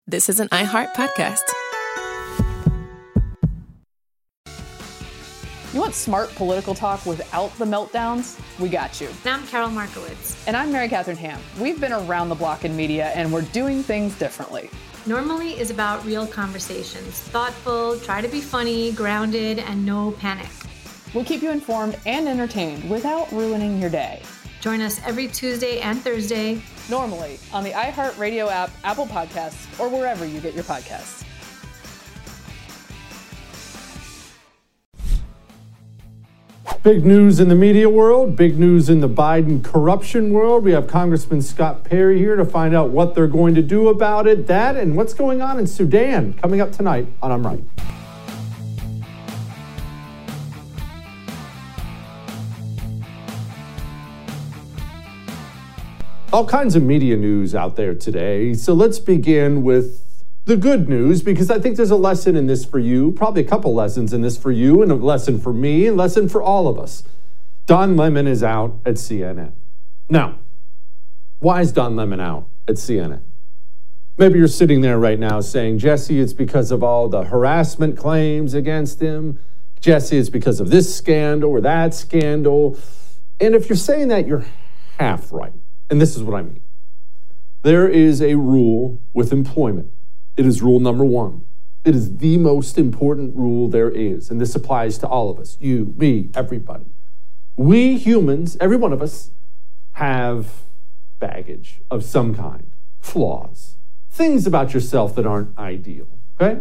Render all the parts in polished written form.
This is an iHeart podcast. You want smart political talk without the meltdowns? We got you. And I'm Carol Markowitz. And I'm Mary Catherine Ham. We've been around the block in media, and we're doing things differently. Normally is about real conversations. Thoughtful, try to be funny, grounded, and no panic. We'll keep you informed and entertained without ruining your day. Join us every Tuesday and Thursday. Normally on the iHeartRadio app, Apple Podcasts, or wherever you get your podcasts. Big news in the media world, big news in the Biden corruption world. We have Congressman Scott Perry here to find out what they're going to do about it, that, and what's going on in Sudan, coming up tonight on I'm Right. All kinds of media news out there today, so let's begin with the good news, because I think there's a lesson in this for you, probably a couple lessons in this for you, and a lesson for me, and a lesson for all of us. Don Lemon is out at CNN. Now, why is Don Lemon out at CNN? Maybe you're sitting there right now saying, Jesse, it's because of all the harassment claims against him. Jesse, it's because of this scandal or that scandal. And if you're saying that, you're half right. And this is what I mean. There is a rule with employment. It is rule number one. It is the most important rule there is. And this applies to all of us, you, me, everybody. We humans, every one of us, have baggage of some kind, flaws, things about yourself that aren't ideal, okay?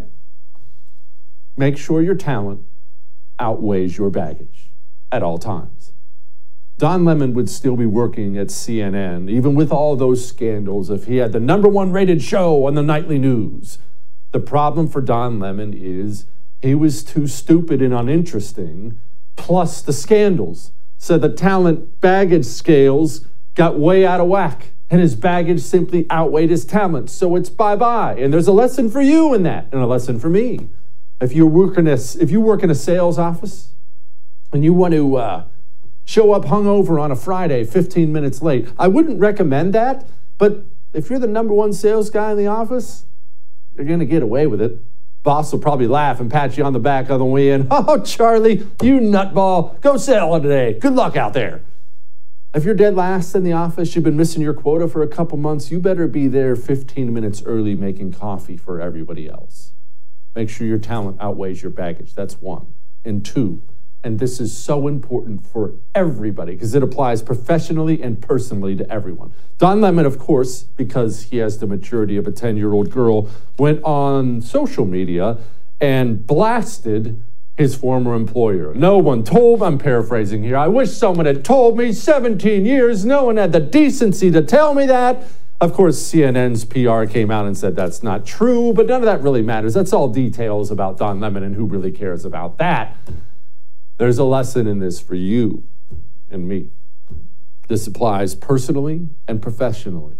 Make sure your talent outweighs your baggage at all times. Don Lemon would still be working at CNN, even with all those scandals, if he had the #1 rated show on the nightly news. The problem for Don Lemon is he was too stupid and uninteresting, plus the scandals. So the talent baggage scales got way out of whack, and his baggage simply outweighed his talent. So it's bye-bye. And there's a lesson for you in that, and a lesson for me. If you work in a sales office, and you want to show up hungover on a Friday, 15 minutes late. I wouldn't recommend that, but if you're the #1 sales guy in the office, you're going to get away with it. Boss will probably laugh and pat you on the back on the way in. Oh, Charlie, you nutball, go sell today. Good luck out there. If you're dead last in the office, you've been missing your quota for a couple months, you better be there 15 minutes early making coffee for everybody else. Make sure your talent outweighs your baggage. That's one. And two, and this is so important for everybody because it applies professionally and personally to everyone. Don Lemon, of course, because he has the maturity of a 10-year-old girl, went on social media and blasted his former employer. No one told, I'm paraphrasing here, I wish someone had told me 17 years, no one had the decency to tell me that. Of course, CNN's PR came out and said that's not true, but none of that really matters. That's all details about Don Lemon, and who really cares about that? There's a lesson in this for you and me. This applies personally and professionally.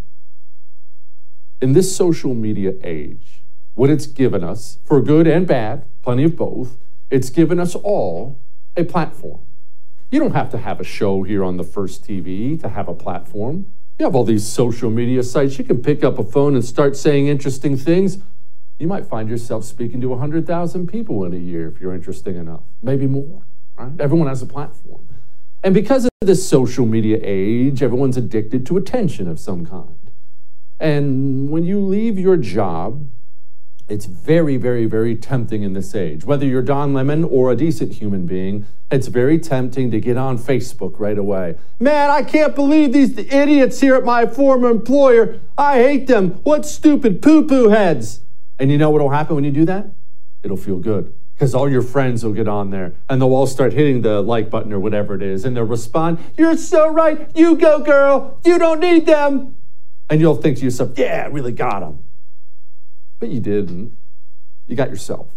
In this social media age, what it's given us, for good and bad, plenty of both, it's given us all a platform. You don't have to have a show here on the First TV to have a platform. You have all these social media sites. You can pick up a phone and start saying interesting things. You might find yourself speaking to 100,000 people in a year if you're interesting enough, maybe more. Right? Everyone has a platform. And because of this social media age, everyone's addicted to attention of some kind. And when you leave your job, it's very, very, very tempting in this age. Whether you're Don Lemon or a decent human being, it's very tempting to get on Facebook right away. Man, I can't believe these idiots here at my former employer. I hate them. What stupid poo-poo heads. And you know what will happen when you do that? It'll feel good. Because all your friends will get on there and they'll all start hitting the like button or whatever it is. And they'll respond, you're so right. You go, girl. You don't need them. And you'll think to yourself, yeah, I really got them. But you didn't. You got yourself.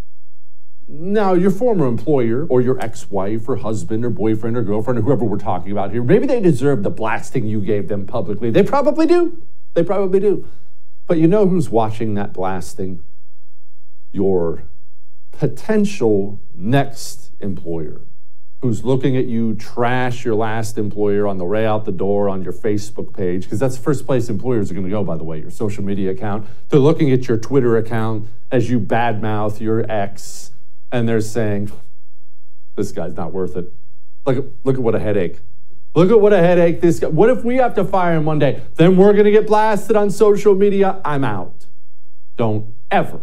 Now, your former employer or your ex-wife or husband or boyfriend or girlfriend or whoever we're talking about here, maybe they deserve the blasting you gave them publicly. They probably do. They probably do. But you know who's watching that blasting? Your potential next employer, who's looking at you trash your last employer on the way out the door on your Facebook page, because that's the first place employers are going to go, by the way, your social media account. They're looking at your Twitter account as you badmouth your ex, and they're saying, this guy's not worth it. Look at what a headache. Look at what a headache this guy. What if we have to fire him one day? Then we're going to get blasted on social media. I'm out. Don't ever,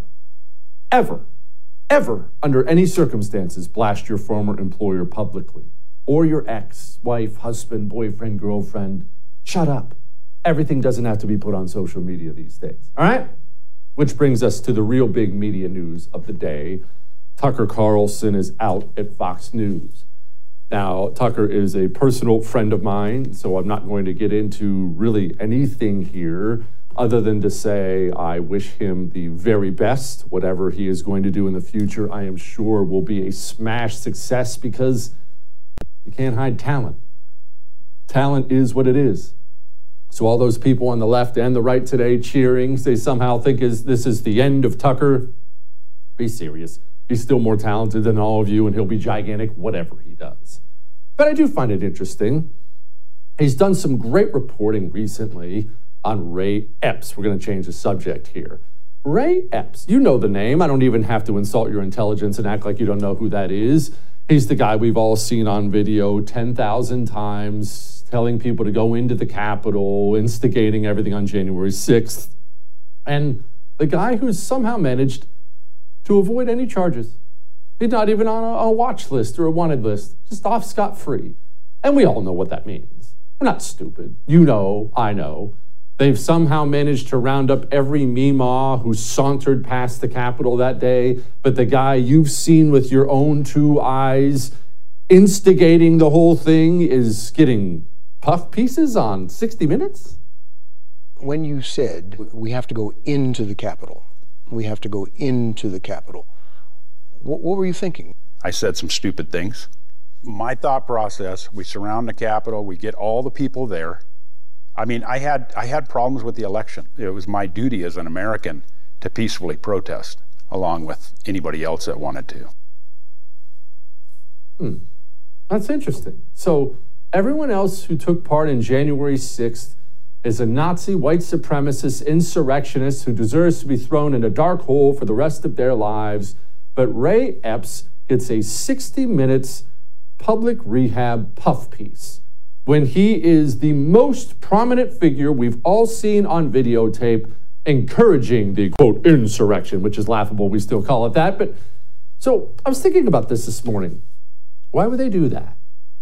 under any circumstances, blast your former employer publicly or your ex, wife, husband, boyfriend, girlfriend. Shut up. Everything doesn't have to be put on social media these days. All right? Which brings us to the real big media news of the day. Tucker Carlson is out at Fox News. Now, Tucker is a personal friend of mine, so I'm not going to get into really anything here other than to say I wish him the very best. Whatever he is going to do in the future, I am sure will be a smash success, because you can't hide talent. Talent is what it is. So all those people on the left and the right today cheering, they somehow think this is the end of Tucker. Be serious. He's still more talented than all of you, and he'll be gigantic, whatever he does. But I do find it interesting. He's done some great reporting recently on Ray Epps. We're going to change the subject here. Ray Epps, you know the name. I don't even have to insult your intelligence and act like you don't know who that is. He's the guy we've all seen on video 10,000 times, telling people to go into the Capitol, instigating everything on January 6th. And the guy who's somehow managed to avoid any charges. He's not even on a watch list or a wanted list, just off scot-free. And we all know what that means. We're not stupid. You know, I know. They've somehow managed to round up every Meemaw who sauntered past the Capitol that day, but the guy you've seen with your own two eyes instigating the whole thing is getting puff pieces on 60 Minutes? When you said we have to go into the Capitol, we have to go into the Capitol, what were you thinking? I said some stupid things. My thought process, we surround the Capitol, we get all the people there. I mean, I had problems with the election. It was my duty as an American to peacefully protest, along with anybody else that wanted to. That's interesting. So everyone else who took part in January 6th is a Nazi, white supremacist, insurrectionist who deserves to be thrown in a dark hole for the rest of their lives. But Ray Epps gets a 60 Minutes public rehab puff piece when he is the most prominent figure we've all seen on videotape encouraging the, quote, insurrection, which is laughable. We still call it that. But so I was thinking about this morning. Why would they do that?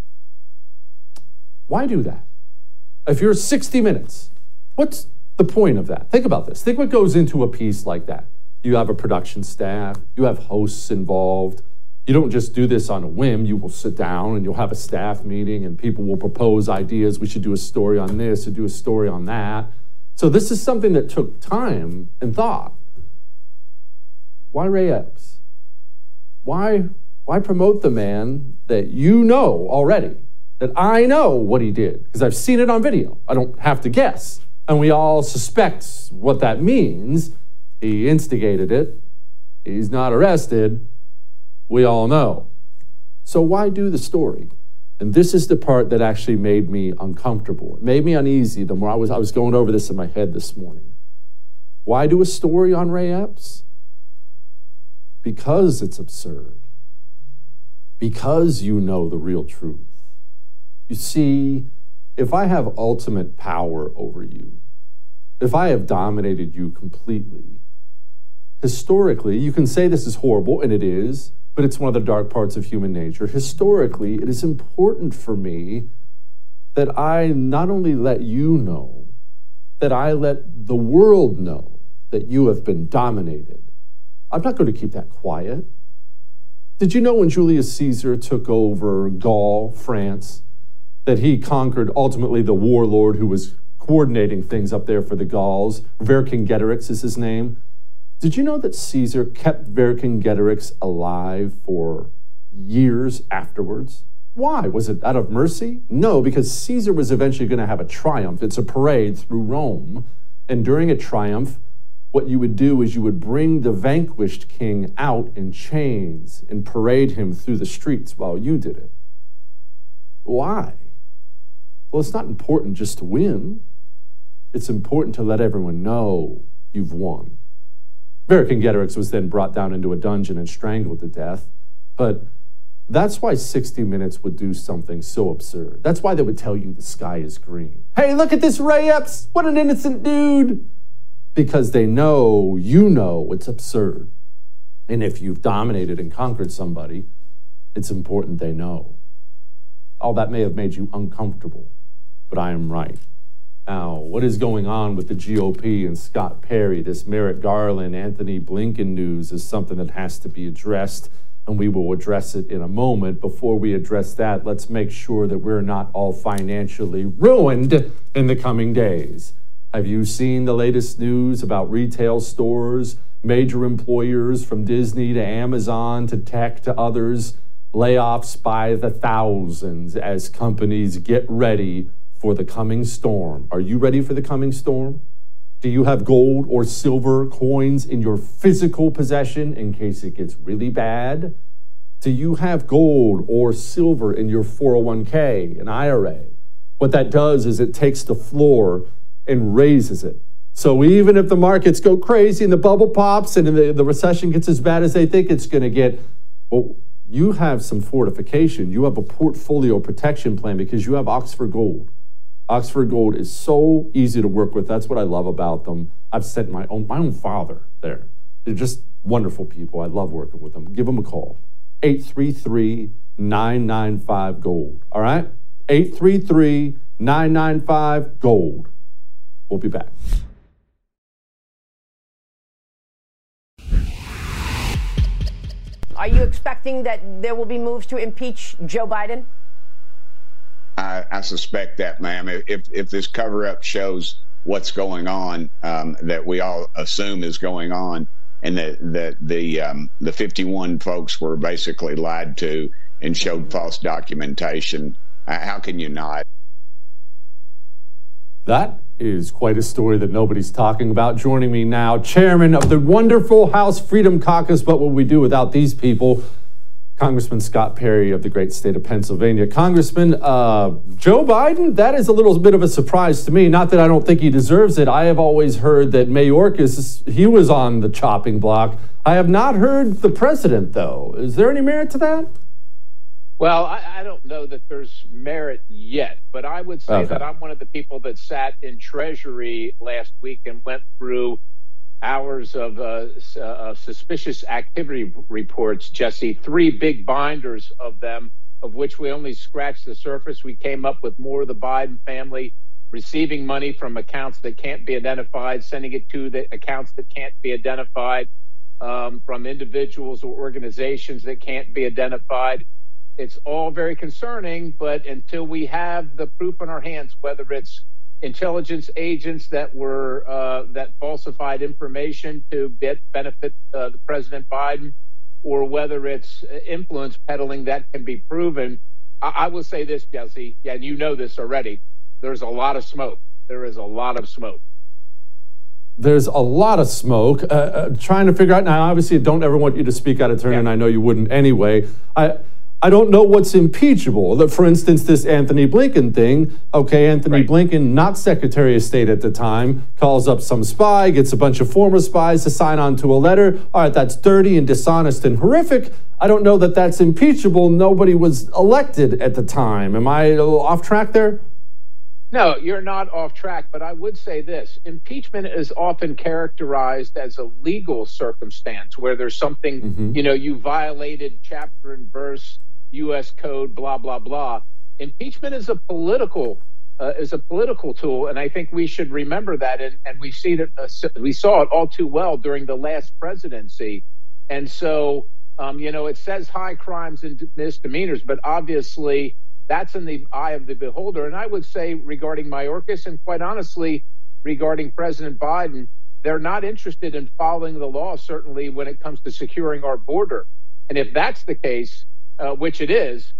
Why do that? If you're 60 Minutes, what's the point of that? Think about this. Think what goes into a piece like that. You have a production staff. You have hosts involved. You don't just do this on a whim. You will sit down and you'll have a staff meeting and people will propose ideas. We should do a story on this or do a story on that. So this is something that took time and thought. Why Ray Epps? Why promote the man that you know already, that I know what he did, because I've seen it on video. I don't have to guess. And we all suspect what that means. He instigated it. He's not arrested. We all know. So why do the story? And this is the part that actually made me uncomfortable. It made me uneasy the more I was going over this in my head this morning. Why do a story on Ray Epps? Because it's absurd. Because you know the real truth. You see, if I have ultimate power over you, if I have dominated you completely, historically, you can say this is horrible, and it is, but it's one of the dark parts of human nature. Historically, it is important for me that I not only let you know, that I let the world know that you have been dominated. I'm not going to keep that quiet. Did you know when Julius Caesar took over Gaul, France, that he conquered ultimately the warlord who was coordinating things up there for the Gauls? Vercingetorix is his name. Did you know that Caesar kept Vercingetorix alive for years afterwards? Why? Was it out of mercy? No, because Caesar was eventually going to have a triumph. It's a parade through Rome. And during a triumph, what you would do is you would bring the vanquished king out in chains and parade him through the streets while you did it. Why? Well, it's not important just to win. It's important to let everyone know you've won. Vercingetorix was then brought down into a dungeon and strangled to death. But that's why 60 Minutes would do something so absurd. That's why they would tell you the sky is green. Hey, look at this Ray Epps. What an innocent dude. Because they know you know it's absurd. And if you've dominated and conquered somebody, it's important they know. All that may have made you uncomfortable, but I am right. Now, what is going on with the GOP and Scott Perry, this Merrick Garland, Anthony Blinken news is something that has to be addressed, and we will address it in a moment. Before we address that, let's make sure that we're not all financially ruined in the coming days. Have you seen the latest news about retail stores, major employers from Disney to Amazon to tech to others, layoffs by the thousands as companies get ready for the coming storm? Are you ready for the coming storm? Do you have gold or silver coins in your physical possession in case it gets really bad? Do you have gold or silver in your 401k, an IRA? What that does is it takes the floor and raises it. So even if the markets go crazy and the bubble pops and the recession gets as bad as they think it's going to get, well, you have some fortification. You have a portfolio protection plan because you have Oxford Gold. Oxford Gold is so easy to work with. That's what I love about them. I've sent my own father there. They're just wonderful people. I love working with them. Give them a call. 833-995-GOLD. All right? 833-995-GOLD. We'll be back. Are you expecting that there will be moves to impeach Joe Biden? I suspect that, ma'am. If this cover-up shows what's going on, that we all assume is going on, and that the 51 folks were basically lied to and showed false documentation, how can you not? That is quite a story that nobody's talking about. Joining me now, chairman of the wonderful House Freedom Caucus, but what we do without these people, Congressman Scott Perry of the great state of Pennsylvania. Congressman, Joe Biden, that is a little bit of a surprise to me. Not that I don't think he deserves it. I have always heard that Mayorkas, he was on the chopping block. I have not heard the president, though. Is there any merit to that? Well, I don't know that there's merit yet, but I would say that I'm one of the people that sat in Treasury last week and went through hours of suspicious activity reports, Jesse, 3 big binders of them, of which we only scratched the surface. We came up with more of the Biden family receiving money from accounts that can't be identified, sending it to the accounts that can't be identified, from individuals or organizations that can't be identified. It's all very concerning, but until we have the proof in our hands, whether it's intelligence agents that were that falsified information to benefit the President Biden, or whether it's influence peddling that can be proven, I will say this, Jesse, and you know this already, there's a lot of smoke. There is a lot of smoke. There's a lot of smoke. Trying to figure out, now obviously I don't ever want you to speak out of turn, and I know you wouldn't anyway. I don't know what's impeachable. For instance, this Anthony Blinken thing. Okay, Anthony Blinken, not Secretary of State at the time, calls up some spy, gets a bunch of former spies to sign on to a letter. All right, that's dirty and dishonest and horrific. I don't know that that's impeachable. Nobody was elected at the time. Am I a little off track there? No, you're not off track, but I would say this. Impeachment is often characterized as a legal circumstance where there's something, you violated chapter and verse, U.S. code, blah, blah, blah. Impeachment is a political tool, and I think we should remember that, and we saw it all too well during the last presidency. And so, it says high crimes and misdemeanors, but obviously that's in the eye of the beholder. And I would say regarding Mayorkas, and quite honestly, regarding President Biden, they're not interested in following the law, certainly when it comes to securing our border. And if that's the case, which it is,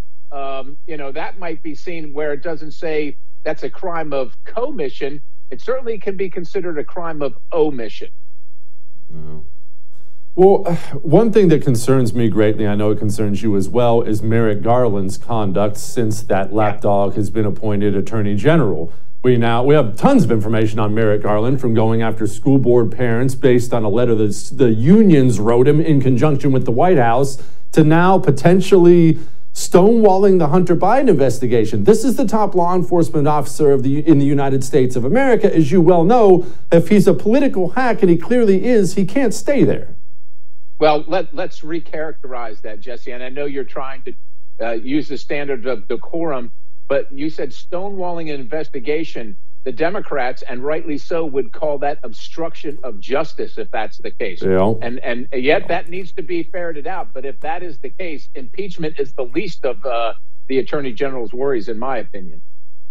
that might be seen where it doesn't say that's a crime of commission. It certainly can be considered a crime of omission. Well, one thing that concerns me greatly, I know it concerns you as well, is Merrick Garland's conduct since that lapdog has been appointed Attorney General. We have tons of information on Merrick Garland, from going after school board parents based on a letter that the unions wrote him in conjunction with the White House, to now potentially stonewalling the Hunter Biden investigation. This is the top law enforcement officer in the United States of America. As you well know, if he's a political hack, and he clearly is, he can't stay there. Well, let's recharacterize that, Jesse. And I know you're trying to use the standard of decorum, but you said stonewalling an investigation. The Democrats, and rightly so, would call that obstruction of justice if that's the case. Yeah. And yet that needs to be ferreted out. But if that is the case, impeachment is the least of the Attorney General's worries, in my opinion.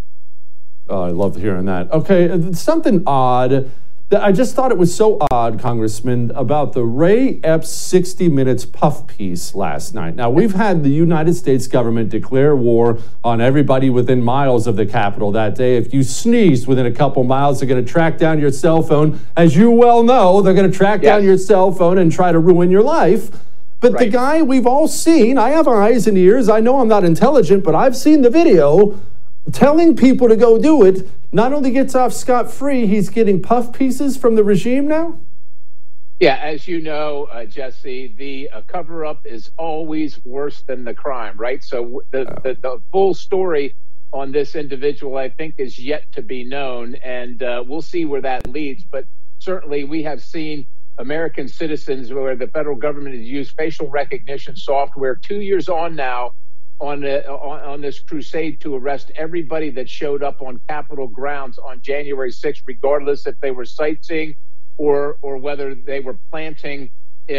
Oh, I love hearing that. Okay, something odd. I just thought it was so odd, Congressman, about the Ray Epps 60 Minutes puff piece last night. Now, we've had the United States government declare war on everybody within miles of the Capitol that day. If you sneeze within a couple miles, they're going to track down your cell phone. As you well know, they're going to track down your cell phone and try to ruin your life. But the guy we've all seen, I have eyes and ears. I know I'm not intelligent, but I've seen the video. Telling people to go do it, not only gets off scot-free, he's getting puff pieces from the regime now? Yeah, as you know, Jesse, the cover-up is always worse than the crime, right? So the full story on this individual, I think, is yet to be known, and we'll see where that leads. But certainly we have seen American citizens where the federal government has used facial recognition software 2 years on now on this crusade to arrest everybody that showed up on Capitol grounds on January 6th, regardless if they were sightseeing or whether they were planting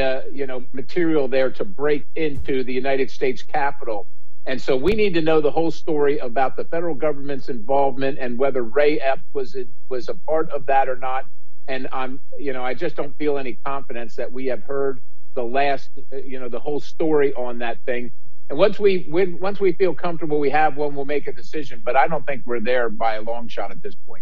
material there to break into the United States Capitol. And so we need to know the whole story about the federal government's involvement and whether Ray Epps was a part of that or not. And I just don't feel any confidence that we have heard the last, the whole story on that thing. And once we feel comfortable we have one, we'll make a decision. But I don't think we're there by a long shot at this point.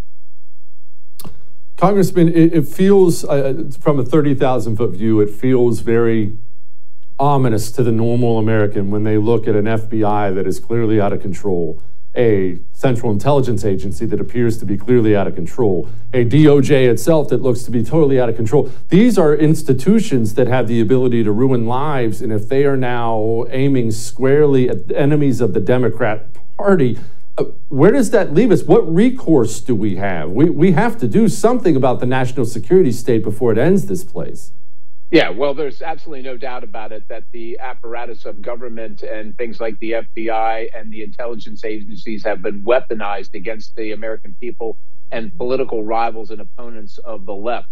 Congressman, it feels, from a 30,000-foot view, it feels very ominous to the normal American when they look at an FBI that is clearly out of control, a Central Intelligence Agency that appears to be clearly out of control, a DOJ itself that looks to be totally out of control. These are institutions that have the ability to ruin lives, and if they are now aiming squarely at enemies of the Democrat Party, where does that leave us? What recourse do we have? We have to do something about the national security state before it ends this place. Yeah, well, there's absolutely no doubt about it that the apparatus of government and things like the FBI and the intelligence agencies have been weaponized against the American people and political rivals and opponents of the left.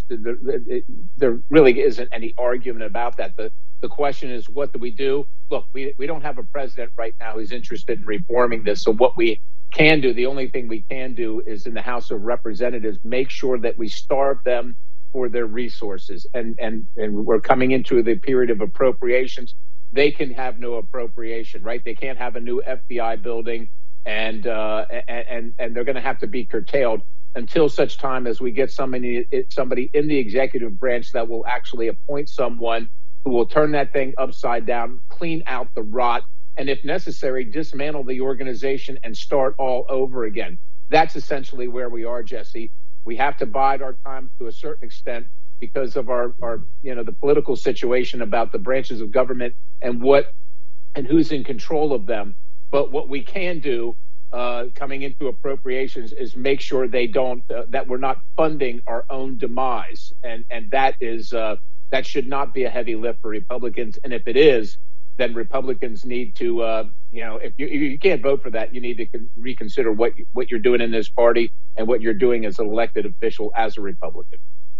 There really isn't any argument about that. The question is, what do we do? Look, we don't have a president right now who's interested in reforming this. So what we can do, the only thing we can do is in the House of Representatives, make sure that we starve them for their resources. And we're coming into the period of appropriations. They can have no appropriation, right? They can't have a new FBI building, and they're going to have to be curtailed until such time as we get somebody in the executive branch that will actually appoint someone who will turn that thing upside down, clean out the rot, and if necessary, dismantle the organization and start all over again. That's essentially where we are, Jesse. We have to bide our time to a certain extent because of our the political situation about the branches of government and who's in control of them. But what we can do coming into appropriations is make sure that we're not funding our own demise, and that should not be a heavy lift for Republicans. And if it is, then Republicans need to, if you can't vote for that, you need to reconsider what you're doing in this party and what you're doing as an elected official as a Republican.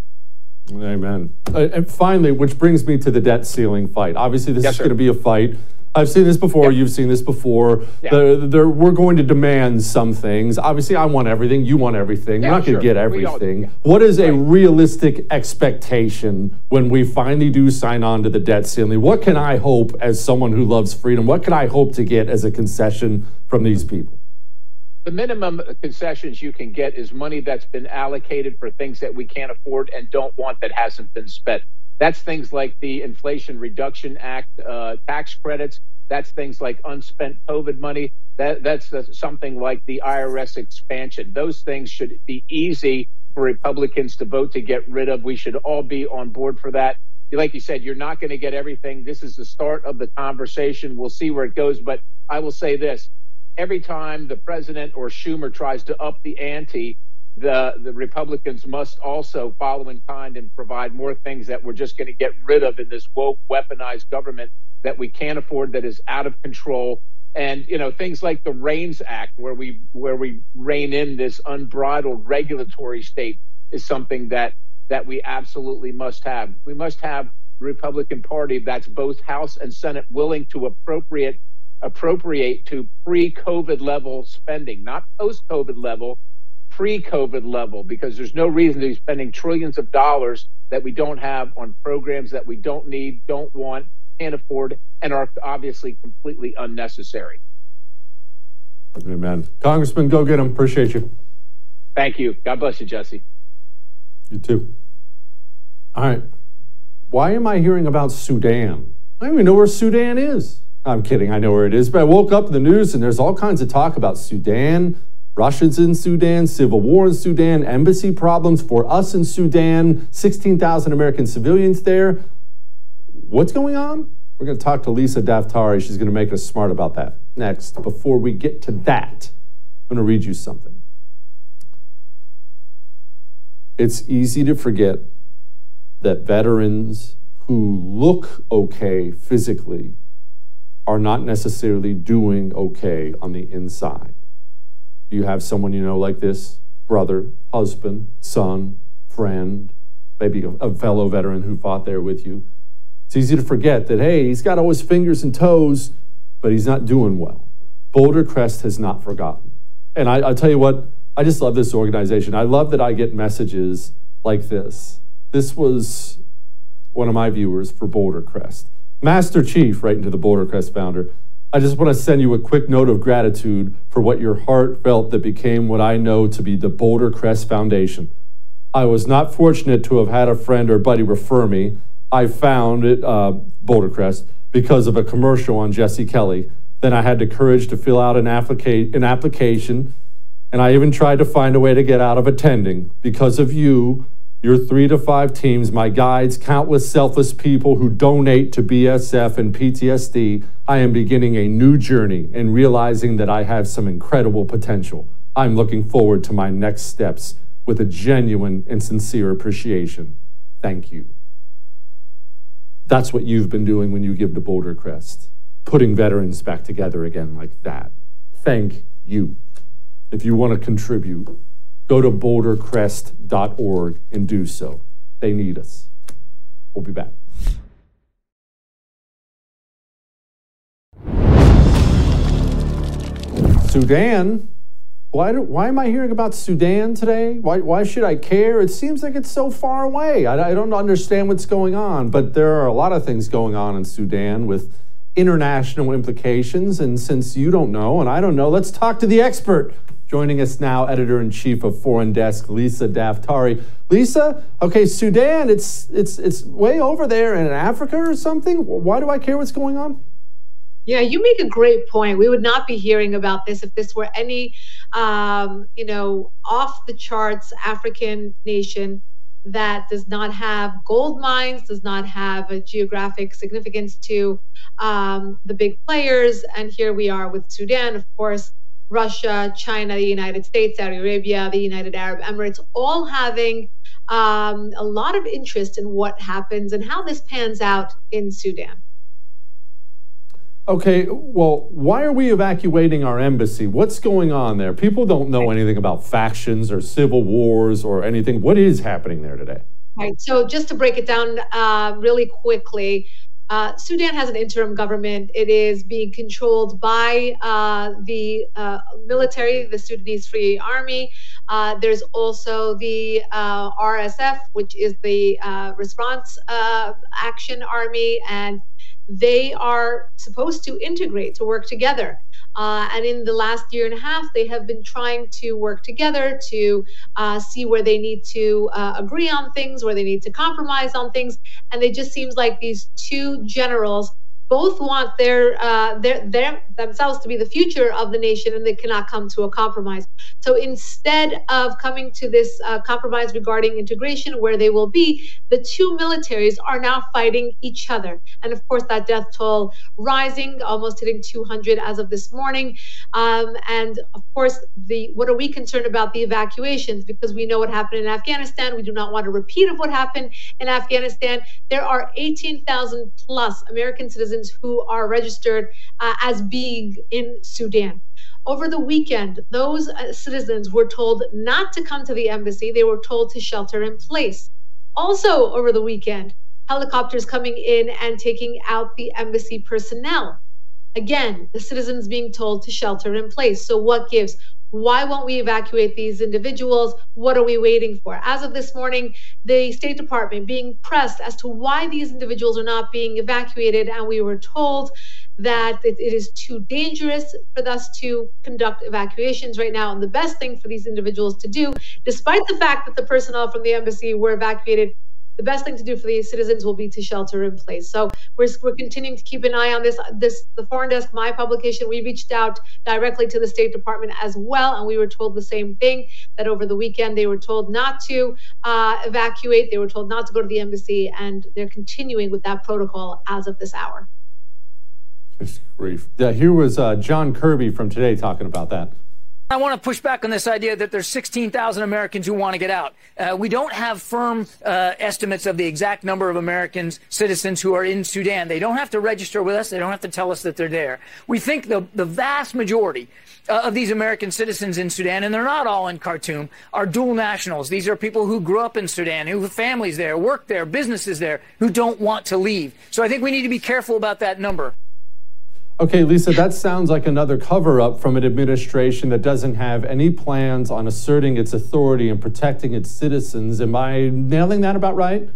Amen. And finally, which brings me to the debt ceiling fight. Obviously, this is going to be a fight. I've seen this before. You've seen this before. We're going to demand some things. Obviously, I want everything. You want everything. We're not going to get everything. What is a realistic expectation when we finally do sign on to the debt ceiling? What can I hope as someone who loves freedom? What can I hope to get as a concession from these people? The minimum concessions you can get is money that's been allocated for things that we can't afford and don't want that hasn't been spent. That's things like the Inflation Reduction Act, tax credits. That's things like unspent COVID money. That's something like the IRS expansion. Those things should be easy for Republicans to vote to get rid of. We should all be on board for that. Like you said, you're not going to get everything. This is the start of the conversation. We'll see where it goes. But I will say this. Every time the president or Schumer tries to up the ante, the Republicans must also follow in kind and provide more things that we're just going to get rid of in this woke, weaponized government that we can't afford, that is out of control. And, you know, things like the REINS Act, where we rein in this unbridled regulatory state, is something that we absolutely must have. We must have a Republican Party that's both House and Senate willing to appropriate to pre-COVID level spending, not post-COVID level, pre-COVID level, because there's no reason to be spending trillions of dollars that we don't have on programs that we don't need, don't want, can't afford, and are obviously completely unnecessary. Amen. Congressman, go get him. Appreciate you. Thank you. God bless you, Jesse. You too. All right. Why am I hearing about Sudan? I don't even know where Sudan is. I'm kidding. I know where it is. But I woke up in the news and there's all kinds of talk about Sudan, Russians in Sudan, civil war in Sudan, embassy problems for us in Sudan, 16,000 American civilians there. What's going on? We're going to talk to Lisa Daftari. She's going to make us smart about that next. Before we get to that, I'm going to read you something. It's easy to forget that veterans who look okay physically are not necessarily doing okay on the inside. You have someone you know like this, brother, husband, son, friend, maybe a fellow veteran who fought there with you. It's easy to forget that, hey, he's got all his fingers and toes, but he's not doing well. Boulder Crest has not forgotten. And I'll tell you what, I just love this organization. I love that I get messages like this. This was one of my viewers for Boulder Crest. Master Chief, right into the Boulder Crest founder. I just want to send you a quick note of gratitude for what your heart felt that became what I know to be the Boulder Crest Foundation. I was not fortunate to have had a friend or buddy refer me. I found it, Boulder Crest, because of a commercial on Jesse Kelly. Then I had the courage to fill out an application, and I even tried to find a way to get out of attending. Because of you, your 3 to 5 teams, my guides, countless selfless people who donate to BSF and PTSD, I am beginning a new journey and realizing that I have some incredible potential. I'm looking forward to my next steps with a genuine and sincere appreciation. Thank you. That's what you've been doing when you give to Boulder Crest, putting veterans back together again like that. Thank you. If you want to contribute, go to bouldercrest.org and do so. They need us. We'll be back. Sudan. Why am I hearing about Sudan today? Why should I care? It seems like it's so far away. I don't understand what's going on, but there are a lot of things going on in Sudan with international implications. And since you don't know and I don't know, let's talk to the expert. Joining us now, Editor-in-Chief of Foreign Desk, Lisa Daftari. Lisa, okay, Sudan, it's way over there in Africa or something. Why do I care what's going on? Yeah, you make a great point. We would not be hearing about this if this were any, off the charts African nation that does not have gold mines, does not have a geographic significance to the big players. And here we are with Sudan, of course, Russia, China, the United States, Saudi Arabia, the United Arab Emirates, all having a lot of interest in what happens and how this pans out in Sudan. Okay, well, why are we evacuating our embassy? What's going on there? People don't know anything about factions or civil wars or anything. What is happening there today? Right, so just to break it down really quickly, Sudan has an interim government. It is being controlled by the military, the Sudanese Free Army. There's also the RSF, which is the Response Action Army, and they are supposed to integrate, to work together. And in the last year and a half, they have been trying to work together to see where they need to agree on things, where they need to compromise on things. And it just seems like these two generals both want their themselves to be the future of the nation, and they cannot come to a compromise. So instead of coming to this compromise regarding integration, where they will be, the two militaries are now fighting each other. And of course, that death toll rising, almost hitting 200 as of this morning. And of course, what are we concerned about? The evacuations, because we know what happened in Afghanistan. We do not want a repeat of what happened in Afghanistan. There are 18,000 plus American citizens who are registered as being in Sudan. Over the weekend, those citizens were told not to come to the embassy. They were told to shelter in place. Also over the weekend, helicopters coming in and taking out the embassy personnel. Again, the citizens being told to shelter in place. So what gives? Why won't we evacuate these individuals? What are we waiting for? As of this morning, the State Department being pressed as to why these individuals are not being evacuated, and we were told that it is too dangerous for us to conduct evacuations right now. And the best thing for these individuals to do, despite the fact that the personnel from the embassy were evacuated, the best thing to do for these citizens will be to shelter in place. So we're continuing to keep an eye on this. The Foreign Desk, my publication, we reached out directly to the State Department as well, and we were told the same thing, that over the weekend they were told not to evacuate, they were told not to go to the embassy, and they're continuing with that protocol as of this hour. Grief. Here was John Kirby from Today talking about that. I want to push back on this idea that there's 16,000 Americans who want to get out. We don't have firm estimates of the exact number of Americans, citizens who are in Sudan. They don't have to register with us. They don't have to tell us that they're there. We think the vast majority of these American citizens in Sudan, and they're not all in Khartoum, are dual nationals. These are people who grew up in Sudan, who have families there, work there, businesses there, who don't want to leave. So I think we need to be careful about that number. Okay, Lisa, that sounds like another cover-up from an administration that doesn't have any plans on asserting its authority and protecting its citizens. Am I nailing that about right?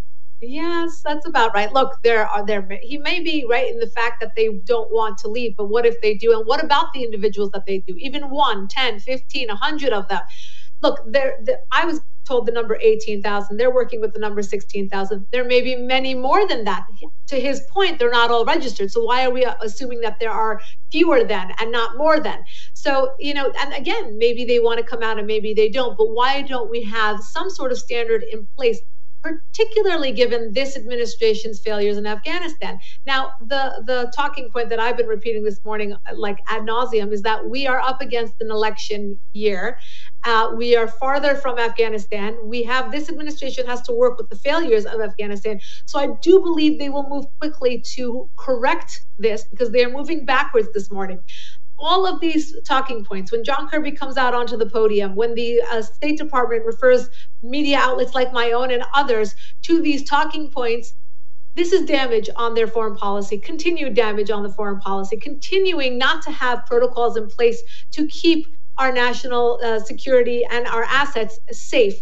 Yes, that's about right. Look, he may be right in the fact that they don't want to leave, but what if they do? And what about the individuals that they do? Even 1, 10, 15, 100 of them. Look, I was told the number 18,000. They're working with the number 16,000. There may be many more than that. To his point, they're not all registered. So why are we assuming that there are fewer than and not more than? So, and again, maybe they want to come out and maybe they don't. But why don't we have some sort of standard in place, particularly given this administration's failures in Afghanistan? Now, the talking point that I've been repeating this morning, like ad nauseum, is that we are up against an election year. We are farther from Afghanistan. This administration has to work with the failures of Afghanistan. So I do believe they will move quickly to correct this, because they are moving backwards this morning. All of these talking points, when John Kirby comes out onto the podium, when the State Department refers media outlets like my own and others to these talking points, this is damage on their foreign policy, continued damage on the foreign policy, continuing not to have protocols in place to keep our national security and our assets safe.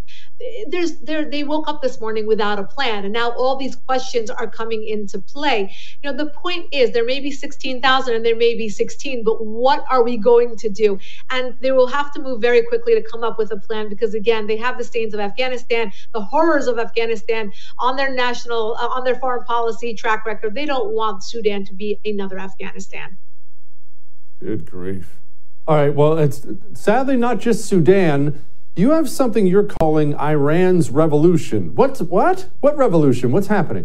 They woke up this morning without a plan, and now all these questions are coming into play. The point is, there may be 16,000 and there may be 16, but what are we going to do? And they will have to move very quickly to come up with a plan, because again, they have the stains of Afghanistan, the horrors of Afghanistan on their foreign policy track record. They don't want Sudan to be another Afghanistan. Good grief. All right, well, it's sadly not just Sudan. You have something you're calling Iran's revolution. What revolution? What's happening?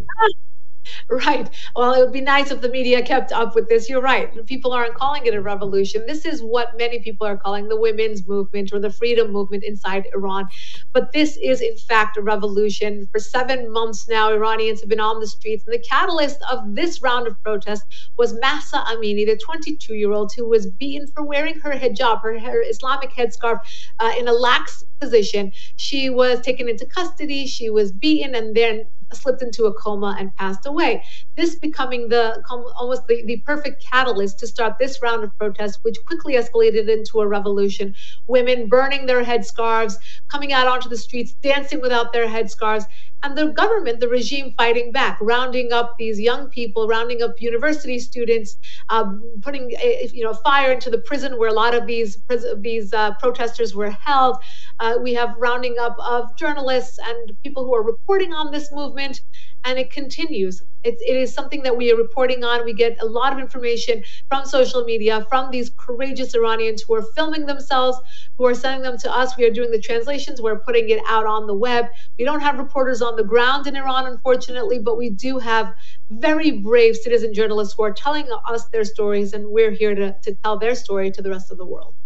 Right. Well, it would be nice if the media kept up with this. You're right. People aren't calling it a revolution. This is what many people are calling the women's movement or the freedom movement inside Iran. But this is, in fact, a revolution. For 7 months now, Iranians have been on the streets. And the catalyst of this round of protest was Mahsa Amini, the 22-year-old who was beaten for wearing her hijab, her Islamic headscarf, in a lax position. She was taken into custody. She was beaten and then slipped into a coma and passed away. This becoming almost the perfect catalyst to start this round of protests, which quickly escalated into a revolution. Women burning their headscarves, coming out onto the streets, dancing without their headscarves. and the government, the regime fighting back, rounding up these young people, rounding up university students, putting fire into the prison where a lot of these protesters were held. We have rounding up of journalists and people who are reporting on this movement, and it continues. It is something that we are reporting on. We get a lot of information from social media, from these courageous Iranians who are filming themselves, who are sending them to us. We are doing the translations. We're putting it out on the web. We don't have reporters on the ground in Iran, unfortunately, but we do have very brave citizen journalists who are telling us their stories, and we're here to tell their story to the rest of the world.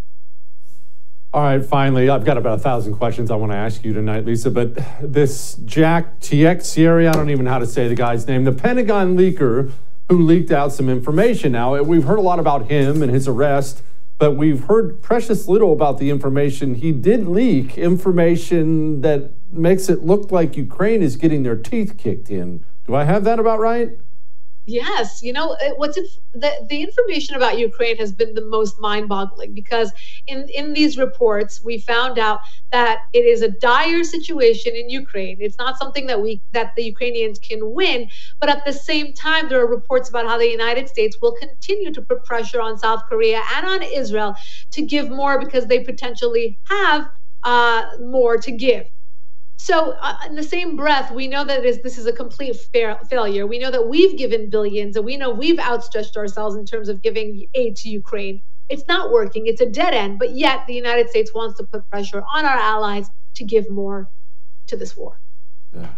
All right, finally, I've got about 1,000 questions I want to ask you tonight, Lisa, but this Jack Teixeira, I don't even know how to say the guy's name, the Pentagon leaker who leaked out some information. Now, we've heard a lot about him and his arrest, but we've heard precious little about the information. He did leak information that makes it look like Ukraine is getting their teeth kicked in. Do I have that about right? Yes, the information about Ukraine has been the most mind-boggling, because in these reports we found out that it is a dire situation in Ukraine. It's not something that the Ukrainians can win, but at the same time there are reports about how the United States will continue to put pressure on South Korea and on Israel to give more, because they potentially have more to give. So in the same breath, we know that this is a complete failure. We know that we've given billions, and we know we've outstretched ourselves in terms of giving aid to Ukraine. It's not working. It's a dead end. But yet the United States wants to put pressure on our allies to give more to this war. Yeah.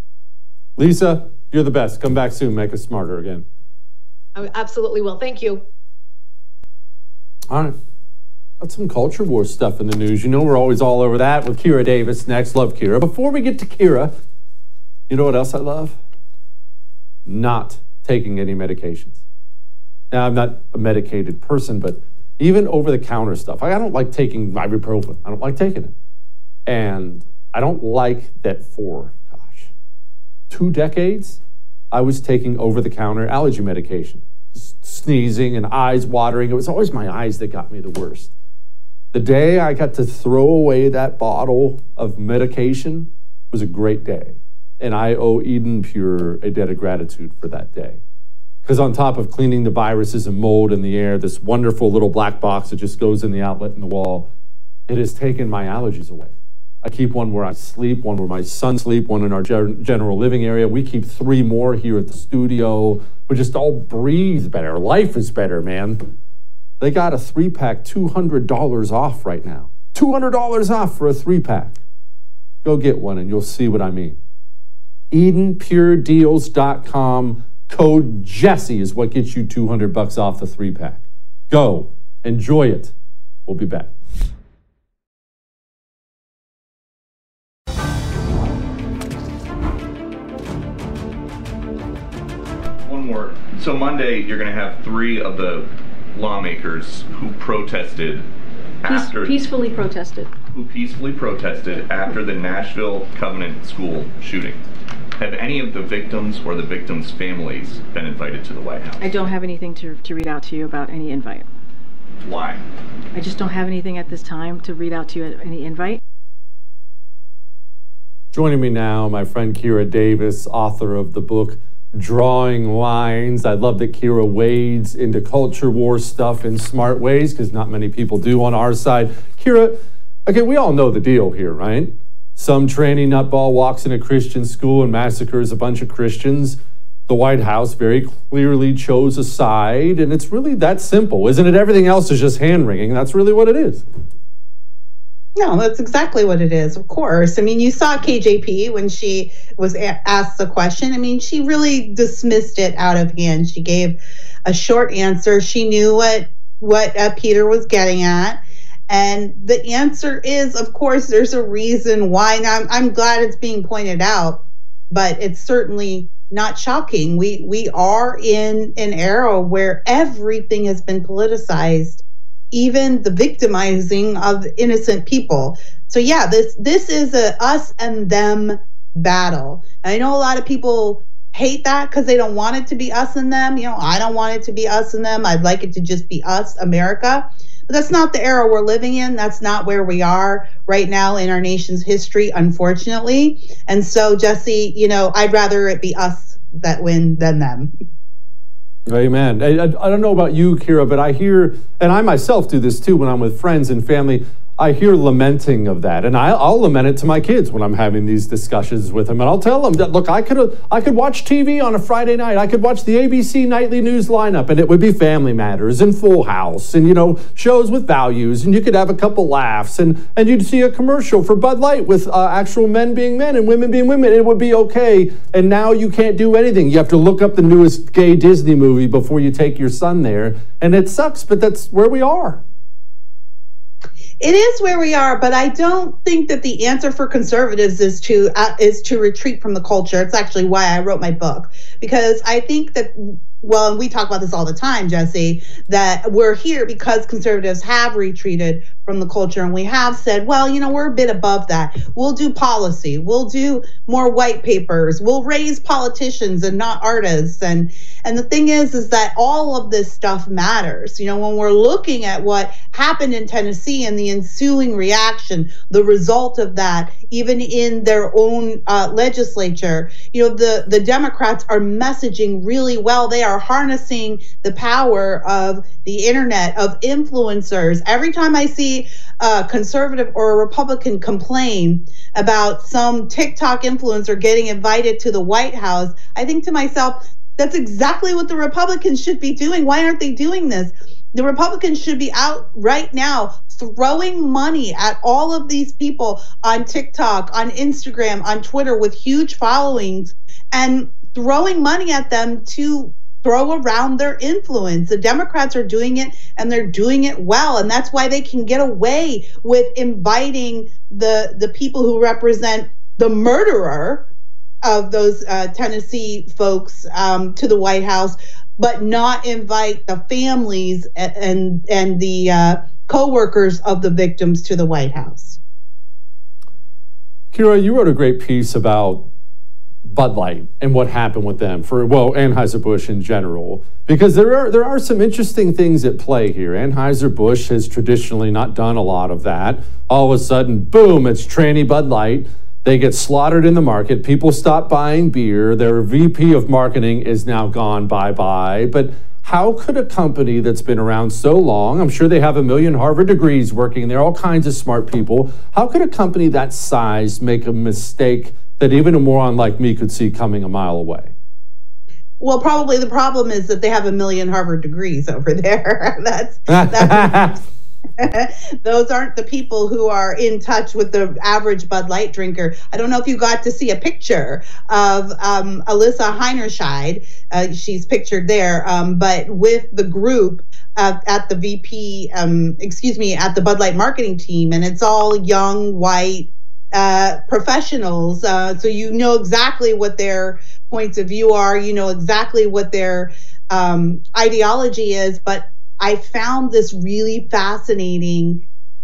Lisa, you're the best. Come back soon. Make us smarter again. I absolutely will. Thank you. All right. Got some culture war stuff in the news. You know we're always all over that with Kira Davis next. Love Kira. Before we get to Kira, you know what else I love? Not taking any medications. Now, I'm not a medicated person, but even over-the-counter stuff. I don't like taking ibuprofen. I don't like taking it. And I don't like that for, 2 decades, I was taking over-the-counter allergy medication. Sneezing and eyes watering. It was always my eyes that got me the worst. The day I got to throw away that bottle of medication was a great day. And I owe Eden Pure a debt of gratitude for that day. Because on top of cleaning the viruses and mold in the air, this wonderful little black box that just goes in the outlet in the wall, it has taken my allergies away. I keep one where I sleep, one where my son sleeps, one in our general living area. We keep 3 more here at the studio. We just all breathe better. Life is better, man. They got a 3-pack, $200 off right now. $200 off for a 3-pack. Go get one and you'll see what I mean. EdenPureDeals.com. Code Jesse is what gets you $200 off the 3-pack. Go. Enjoy it. We'll be back. One more. So Monday, you're going to have 3 of the lawmakers who protested peacefully protested after the Nashville Covenant School shooting. Have any of the victims or the victims' families been invited to the White House? I don't have anything to read out to you about any invite. Why? I just don't have anything at this time to read out to you, any invite. Joining me now, my friend Kira Davis, author of the book Drawing Lines. I love that Kira wades into culture war stuff in smart ways, because not many people do on our side. Kira, okay, we all know the deal here, right? Some tranny nutball walks in a Christian school and massacres a bunch of Christians. The White House very clearly chose a side, and it's really that simple, isn't it? Everything else is just hand-wringing. That's really what it is. No, that's exactly what it is, of course. I mean, you saw KJP when she was asked the question. I mean, she really dismissed it out of hand. She gave a short answer. She knew what Peter was getting at. And the answer is, of course, there's a reason why. Now, I'm glad it's being pointed out, but it's certainly not shocking. We are in an era where everything has been politicized, even the victimizing of innocent people. So yeah, this is a us and them battle. And I know a lot of people hate that because they don't want it to be us and them. I don't want it to be us and them. I'd like it to just be us, America. But that's not the era we're living in. That's not where we are right now in our nation's history, unfortunately. And so, Jesse, I'd rather it be us that win than them. Amen. I don't know about you, Kira, but I hear, and I myself do this too when I'm with friends and family, I hear lamenting of that, and I'll lament it to my kids when I'm having these discussions with them, and I'll tell them that, look, I could watch TV on a Friday night, I could watch the ABC nightly news lineup, and it would be Family Matters and Full House, and shows with values, and you could have a couple laughs, and you'd see a commercial for Bud Light with actual men being men and women being women, and it would be okay. And now you can't do anything. You have to look up the newest gay Disney movie before you take your son there, and it sucks, but that's where we are. It is where we are, but I don't think that the answer for conservatives is to retreat from the culture. It's actually why I wrote my book, because I think that, well, and we talk about this all the time, Jesse, that we're here because conservatives have retreated from the culture, and we have said, well, we're a bit above that. We'll do policy. We'll do more white papers. We'll raise politicians and not artists. And the thing is that all of this stuff matters. When we're looking at what happened in Tennessee and the ensuing reaction, the result of that, even in their own legislature, the Democrats are messaging really well. They are harnessing the power of the internet, of influencers. Every time I see a conservative or a Republican complain about some TikTok influencer getting invited to the White House, I think to myself, that's exactly what the Republicans should be doing. Why aren't they doing this? The Republicans should be out right now throwing money at all of these people on TikTok, on Instagram, on Twitter with huge followings, and throwing money at them to throw around their influence. The Democrats are doing it, and they're doing it well, and that's why they can get away with inviting the people who represent the murderer of those Tennessee folks to the White House, but not invite the families and the co-workers of the victims to the White House. Kira, you wrote a great piece about Bud Light and what happened with them Anheuser-Busch in general, because there are some interesting things at play here. Anheuser-Busch has traditionally not done a lot of that. All of a sudden, boom, it's tranny Bud Light. They get slaughtered in the market. People stop buying beer. Their VP of marketing is now gone bye-bye. But how could a company that's been around so long, I'm sure they have 1 million Harvard degrees working there, all kinds of smart people, how could a company that size make a mistake that even a moron like me could see coming a mile away? Well, probably the problem is that they have 1 million Harvard degrees over there. That's those aren't the people who are in touch with the average Bud Light drinker. I don't know if you got to see a picture of Alyssa Heinerscheid. She's pictured there, but with the group at the VP, at the Bud Light marketing team, and it's all young, white professionals. So you know exactly what their points of view are. You know exactly what their ideology is, but I found this really fascinating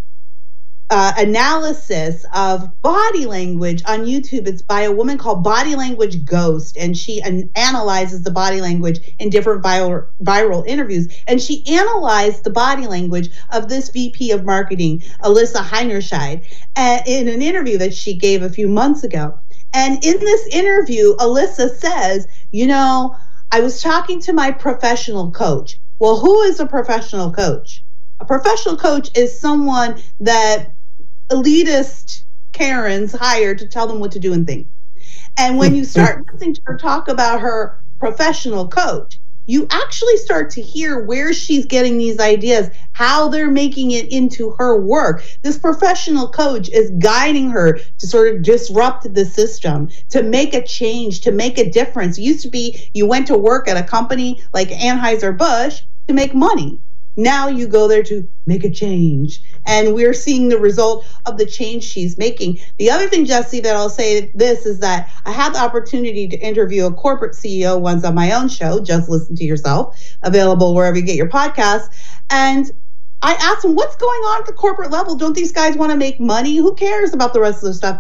analysis of body language on YouTube. It's by a woman called Body Language Ghost, and she analyzes the body language in different viral interviews. And she analyzed the body language of this VP of marketing, Alyssa Heinerscheid, in an interview that she gave a few months ago. And in this interview, Alyssa says, I was talking to my professional coach. Well, who is a professional coach? A professional coach is someone that elitist Karens hire to tell them what to do and think. And when you start listening to her talk about her professional coach, you actually start to hear where she's getting these ideas, how they're making it into her work. This professional coach is guiding her to sort of disrupt the system, to make a change, to make a difference. It used to be you went to work at a company like Anheuser-Busch to make money. Now you go there to make a change. And we're seeing the result of the change she's making. The other thing, Jesse, that I'll say this is that I had the opportunity to interview a corporate CEO once on my own show, Just Listen to Yourself, available wherever you get your podcasts. And I asked him, what's going on at the corporate level? Don't these guys want to make money? Who cares about the rest of the stuff?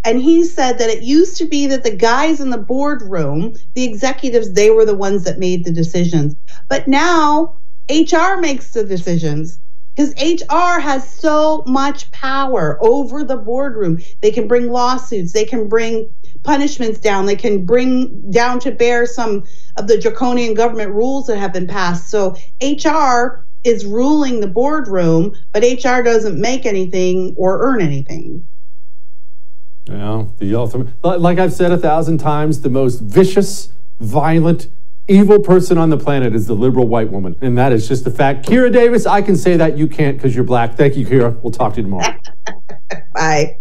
And he said that it used to be that the guys in the boardroom, the executives, they were the ones that made the decisions. But now HR makes the decisions because HR has so much power over the boardroom. They can bring lawsuits. They can bring punishments down. They can bring down to bear some of the draconian government rules that have been passed. So HR is ruling the boardroom, but HR doesn't make anything or earn anything. Yeah, the ultimate, like I've said 1,000 times, the most vicious, violent, evil person on the planet is the liberal white woman. And that is just a fact. Kira Davis, I can say that. You can't because you're black. Thank you, Kira. We'll talk to you tomorrow. Bye.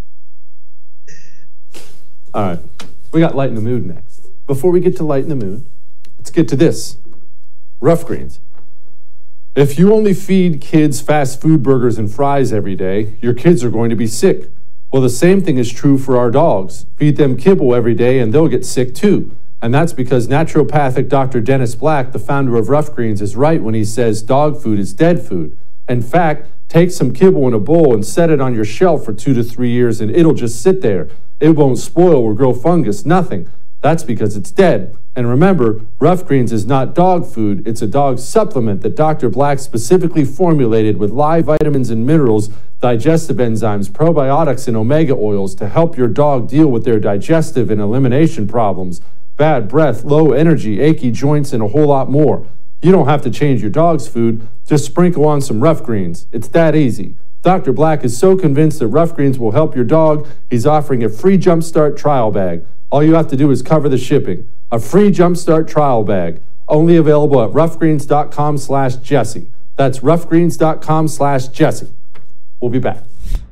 All right. We got Lighten the Mood next. Before we get to Lighten the Mood, let's get to this. Rough Greens. If you only feed kids fast food burgers and fries every day, your kids are going to be sick. Well, the same thing is true for our dogs. Feed them kibble every day and they'll get sick too. And that's because naturopathic Dr. Dennis Black, the founder of Rough Greens, is right when he says dog food is dead food. In fact, take some kibble in a bowl and set it on your shelf for 2 to 3 years and it'll just sit there. It won't spoil or grow fungus, nothing. That's because it's dead. And remember, Rough Greens is not dog food. It's a dog supplement that Dr. Black specifically formulated with live vitamins and minerals, digestive enzymes, probiotics, and omega oils to help your dog deal with their digestive and elimination problems, bad breath, low energy, achy joints, and a whole lot more. You don't have to change your dog's food. Just sprinkle on some Rough Greens. It's that easy. Dr. Black is so convinced that Rough Greens will help your dog, he's offering a free Jumpstart trial bag. All you have to do is cover the shipping. A free Jumpstart trial bag. Only available at roughgreens.com/Jesse. That's roughgreens.com/Jesse. We'll be back.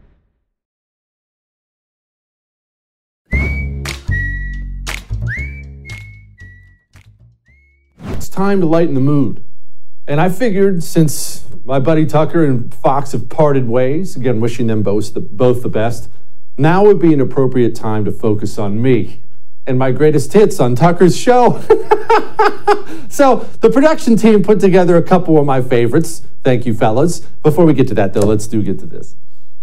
It's time to lighten the mood. And I figured since my buddy Tucker and Fox have parted ways, again, wishing them both the best, now would be an appropriate time to focus on me and my greatest hits on Tucker's show. So the production team put together a couple of my favorites. Thank you, fellas. Before we get to that, though, let's get to this.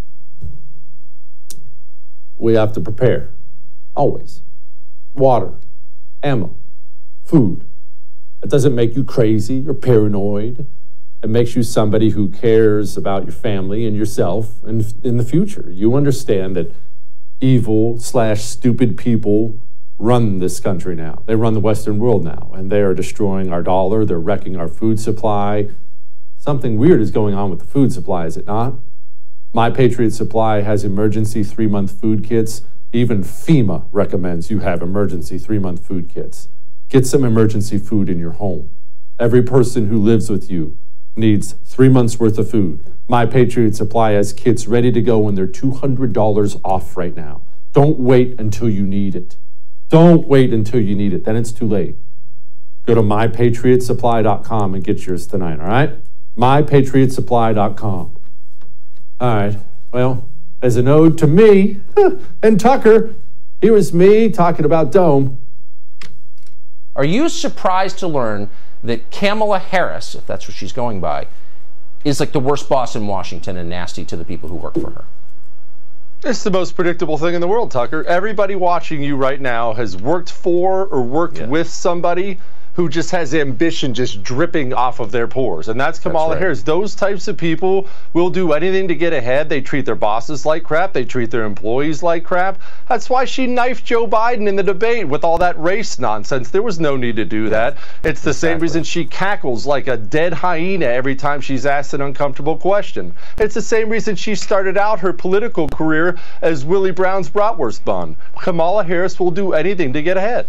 We have to prepare. Always. Water, ammo, food. It doesn't make you crazy or paranoid. It makes you somebody who cares about your family and yourself and in the future. You understand that evil/stupid people run this country now. They run the Western world now, and they are destroying our dollar. They're wrecking our food supply. Something weird is going on with the food supply, is it not? My Patriot Supply has emergency 3-month food kits. Even FEMA recommends you have emergency 3-month food kits. Get some emergency food in your home. Every person who lives with you needs 3 months worth of food. My Patriot Supply has kits ready to go and they're $200 off right now. Don't wait until you need it. Don't wait until you need it. Then it's too late. Go to mypatriotsupply.com and get yours tonight, all right? mypatriotsupply.com. All right. Well, as an ode to me and Tucker, here is me talking about Dome. Are you surprised to learn that Kamala Harris, if that's what she's going by, is like the worst boss in Washington and nasty to the people who work for her? It's the most predictable thing in the world, Tucker. Everybody watching you right now has worked for or worked with somebody who just has ambition just dripping off of their pores. And that's Kamala Harris. Those types of people will do anything to get ahead. They treat their bosses like crap. They treat their employees like crap. That's why she knifed Joe Biden in the debate with all that race nonsense. There was no need to do that. It's the same reason she cackles like a dead hyena every time she's asked an uncomfortable question. It's the same reason she started out her political career as Willie Brown's bratwurst bun. Kamala Harris will do anything to get ahead.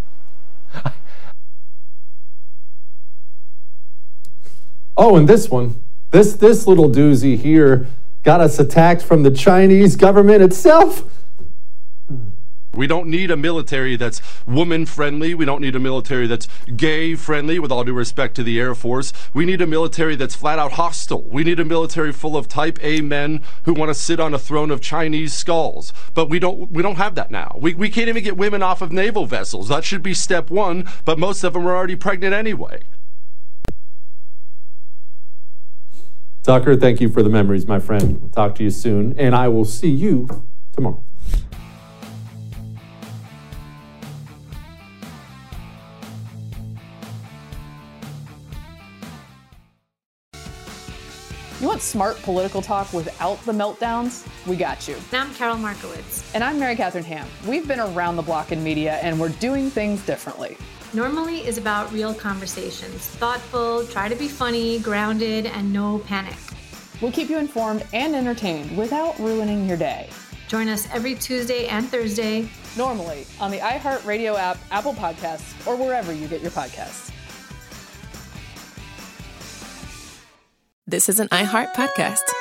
Oh, and this one, this little doozy here got us attacked from the Chinese government itself. We don't need a military that's woman-friendly. We don't need a military that's gay-friendly, with all due respect to the Air Force. We need a military that's flat-out hostile. We need a military full of Type A men who want to sit on a throne of Chinese skulls. But we don't have that now. We can't even get women off of naval vessels. That should be step one, but most of them are already pregnant anyway. Tucker, thank you for the memories, my friend. We'll talk to you soon, and I will see you tomorrow. You want smart political talk without the meltdowns? We got you. And I'm Carol Markowitz. And I'm Mary Catherine Ham. We've been around the block in media, and we're doing things differently. Normally is about real conversations. Thoughtful, try to be funny, grounded, and no panic. We'll keep you informed and entertained without ruining your day. Join us every Tuesday and Thursday. Normally on the iHeartRadio app, Apple Podcasts, or wherever you get your podcasts. This is an iHeart podcast.